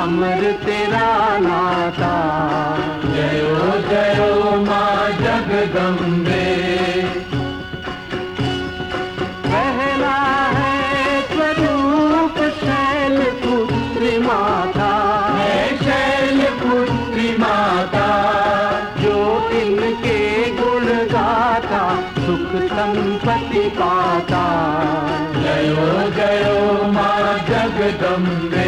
अमर तेरा नाता। जयो जयो माँ जगदम्बे। पहला है स्वरूप शैलपुत्री माता, है शैलपुत्री माता। जो इनके गुण गाता सुख संपत्ति पाता। जयो जयो माँ जगदम्बे।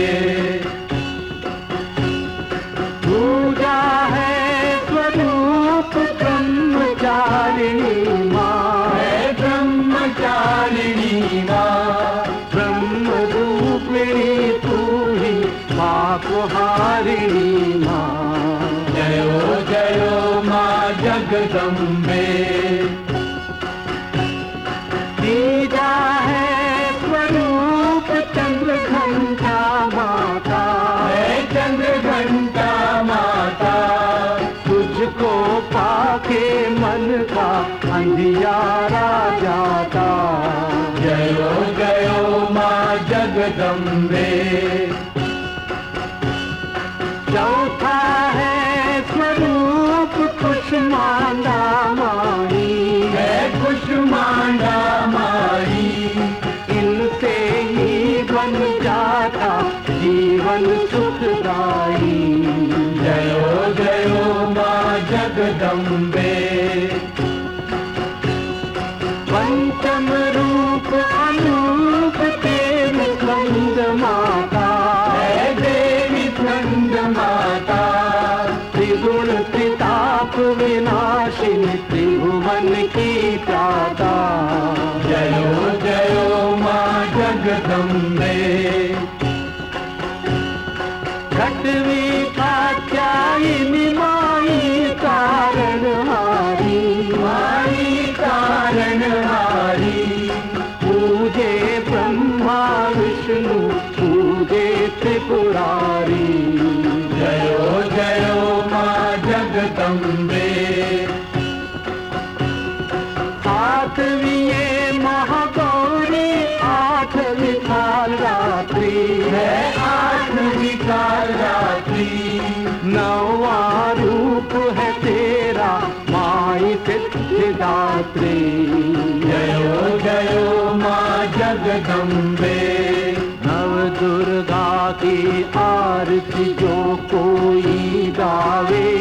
पूजा है स्वरूप ब्रह्मचारिणी माँ, है ब्रह्मचारिणी माँ। ब्रह्म रूपिणी तू ही पाप हारिणी माँ। जयो जयो माँ जगदम्बे। तीजा है स्वरूप चंद्र घंटा माता, है चंद्र घंटा माता। तुझको पाके मन का अंधियारा जाता। जयो जयो माँ जगदम्बे। चौथा है स्वरूप कुष्मांडा माई, है कुष्मांडा माई। इनसे ही बन जाता जीवन सुखदाई। जयो जयो माँ जगदम्बे। पंचम रूप अनूप तेरी स्कंद माता, है देवी स्कंद माता। त्रिगुण त्रिताप विनाशिनी त्रिभुवन की त्राता। जयो जयो माँ जगदम्बे। छठवीं कात्यायनी माई तारणहारी, माई तारणहारी। पूजे ब्रह्मा विष्णु पूजे त्रिपुरारी। जयो जयो माँ जगदम्बे। सातवीं ये महागौरी आठवीं काल रात्रि, है आठवीं काल रात्रि। नौवा रूप है तेरा माई सिद्धिदात्री। जयो जयो माँ जगदम्बे। नव दुर्गा की आरती जो कोई गावे,